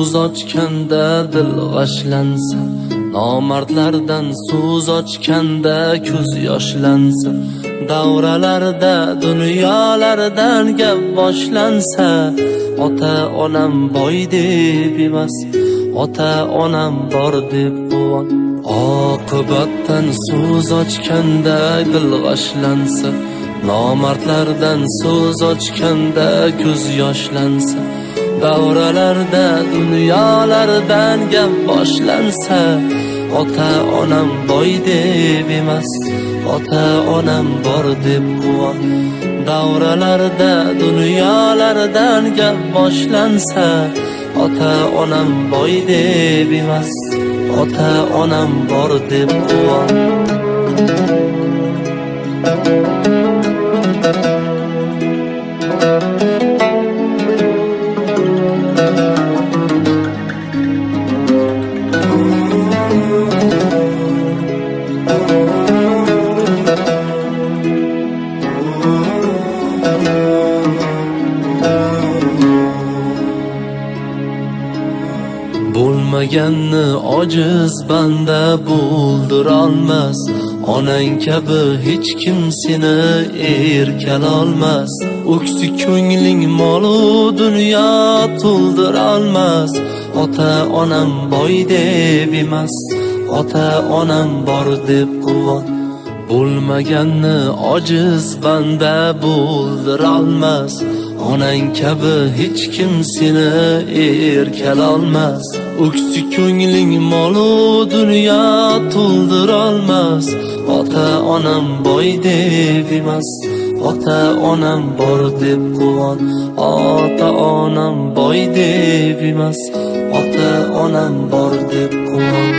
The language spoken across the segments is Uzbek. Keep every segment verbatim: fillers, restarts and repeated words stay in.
so'z ochganda dil g'ashlansa, nomardlardan so'z ochganda ko'z yoshlansa, davralarda dunyolardan gap boshlansa, ota onam boy deb emas, ota onam bor deb quvon. Oqibatdan so'z ochganda dil g'ashlansa, nomardlardan so'z ochganda ko'z yoshlansa, davralarda dunyolardan gap boshlansa, ota onam boy deb emas, ota onam bor deb quvon. Davralarda dunyolardan gap boshlansa, ota onam boy deb emas, ota onam bor deb quvon. Bo'lmaganni ojiz banda bo'ldirolmas, onang kabi hech kim seni erkalolmas. O'ksi ko'ngling molu dunyo to'ldirolmas, ota onam boy deb emas, ota onam bor deb quvon. Bo'lmaganni ojiz banda bo'ldirolmas, onang kabi hech kim seni erkalolmas. O'ksi ko'ngling molu dunyo to'ldirolmas, ota onam boy deb emas, ota onam bor deb quvon. Ota onam boy deb emas, ota onam bor deb quvon.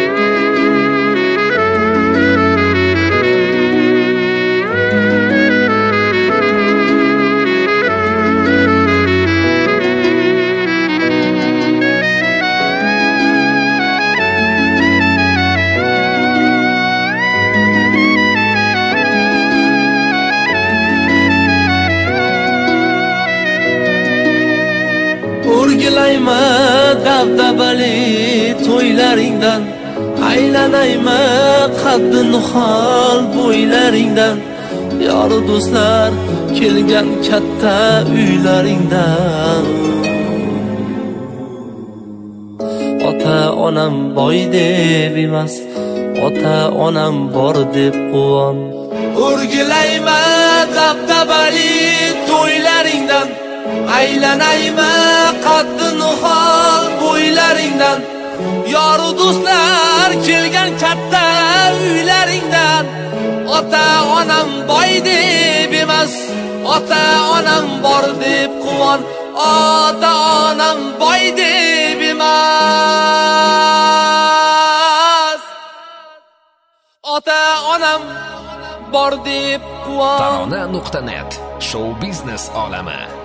O'rgilayma dabdabali to'ylaringdan, aylanayma qaddi nihol bo'ylaringdan, yor do'stlar kelgan katta uylaringdan. Ota onam boy deb emas, ota onam bor deb quvon. O'rgilayma dabdabali to'ylaringdan, aylanayma qaddi nihol bo'ylaringdan, yor do'stlar kelgan katta uylaringdan. Ota onam boy deb emas, ota onam bor deb quvon. Ota onam boy deb emas, ota onam bor deb quvon. Tarona nuqta net show biznes olami.